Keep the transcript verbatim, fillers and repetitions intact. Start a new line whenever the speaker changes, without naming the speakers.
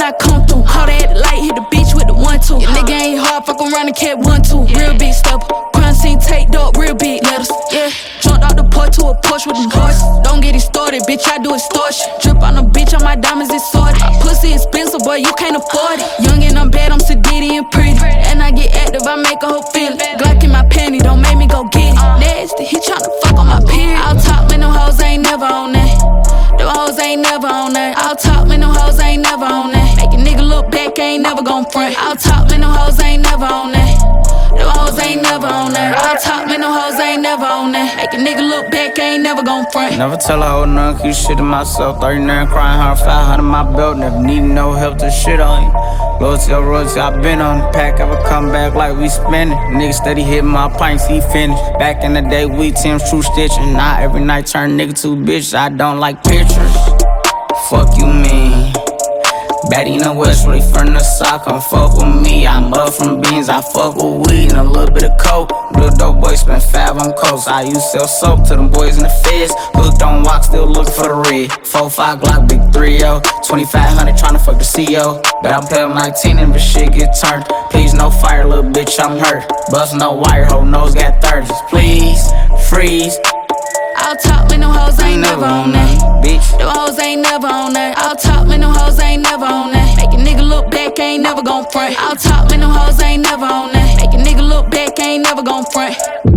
I come through. Call that light, hit the bitch with the one two. Your nigga ain't hard, fuck around and cat one two. Real big step, crime scene take dope, real big letters. Yeah, jumped out the porch to a Porsche with them horses. Don't get it started, bitch, I do extortion. Drip on a bitch, on my diamonds, it's sorted. Pussy expensive, boy, you can't afford it. Young and I'm bad, I'm sedity and pretty. And I get active, I make a whole feel it. Glock in my panty, don't make me go get it. Nasty, he tryna fuck on my period. I'll talk, man, them hoes ain't never on that. Them hoes ain't never on that. I'll talk, man, them hoes ain't never on that. Make a nigga look back, ain't never gon' front. I'll talk, man, them hoes ain't never on that. Them hoes ain't never on that. I'll talk, man, them hoes ain't never on that. Make a nigga look back, ain't never gon' front.
Never tell a hoe none, keep shit to myself. thirty-nine crying hard, five hundred my belt. Never need no help to shit on you. Loyalty or royalty, I been on the pack. Ever come back like we spinning. Nigga steady hitting my pints, he finished. Back in the day, we Tim's true stitching. Now every night turn nigga to a bitch. I don't like pictures. Fuck you mean? Baddie in the west, really from the south, come fuck with me. I'm up from beans, I fuck with weed and a little bit of coke. Little dope boy spend five on coast. I used to sell soap to them boys in the feds. Hooked on walk, still looking for the red. four five Glock, big three oh. twenty-five hundred tryna fuck the C O. But I'm playing nineteen and the shit get turned. Please no fire, little bitch, I'm hurt. Bust no wire, hoe nose got thirties. Please freeze.
I'll talk, man, them hoes ain't never on that.
Bitch,
them hoes ain't never on that. I'll talk, man, them hoes ain't never on that. Make a nigga look back, ain't never gon' front. I'll talk, man, them hoes ain't never on that. Make a nigga look back, ain't never gon' front.